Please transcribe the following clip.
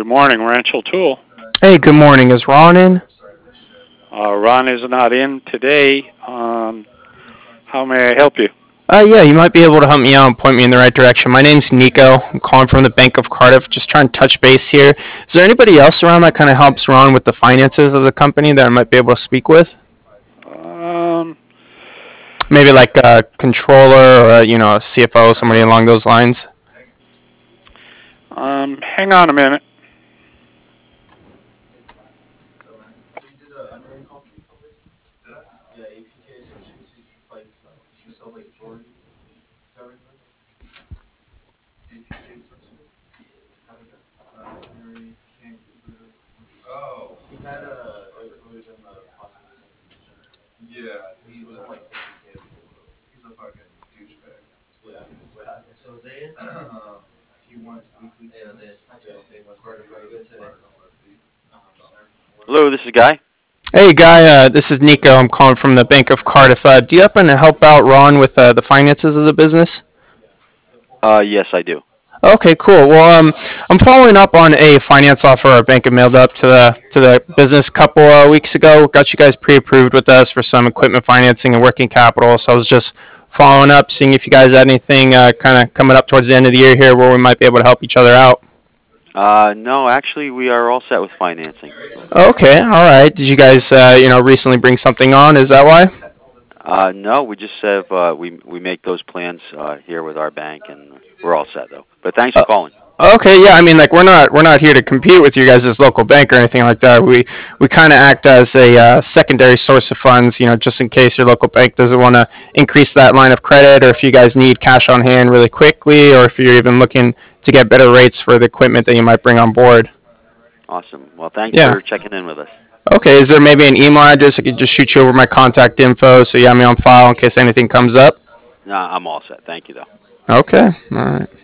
Good morning, Rancho Tool. Hey, good morning. Is Ron in? Ron is not in today. How may I help you? Yeah, you might be able to help me out and point me in the right direction. My name's Nico. I'm calling from the Bank of Cardiff. Just trying to touch base here. Is there anybody else around that kind of helps Ron with the finances of the company that I might be able to speak with? Um, Maybe like a controller or a CFO, somebody along those lines. Hang on a minute. Hello, this is Guy. Hey, Guy. This is Nico. I'm calling from the Bank of Cardiff. Do you happen to help out Ron with the finances of the business? Yes, I do. Okay, cool. Well, I'm following up on a finance offer our bank had mailed up to the business a couple weeks ago. Got you guys pre-approved with us for some equipment financing and working capital. So I was just following up, seeing if you guys had anything kind of coming up towards the end of the year here where we might be able to help each other out. No, actually, we are all set with financing. Okay, all right. Did you guys recently bring something on? Is that why? No, we just have we make those plans here with our bank, and we're all set though. But thanks for calling. Okay, yeah. I mean, like we're not here to compete with you guys as local bank or anything like that. We kind of act as a secondary source of funds, just in case your local bank doesn't want to increase that line of credit, or if you guys need cash on hand really quickly, or if you're even looking to get better rates for the equipment that you might bring on board. Awesome. Well, thanks Yeah. for checking in with us. Okay. Is there maybe an email address I could just shoot you over my contact info so you have me on file in case anything comes up? No, I'm all set. Thank you though. Okay. All right.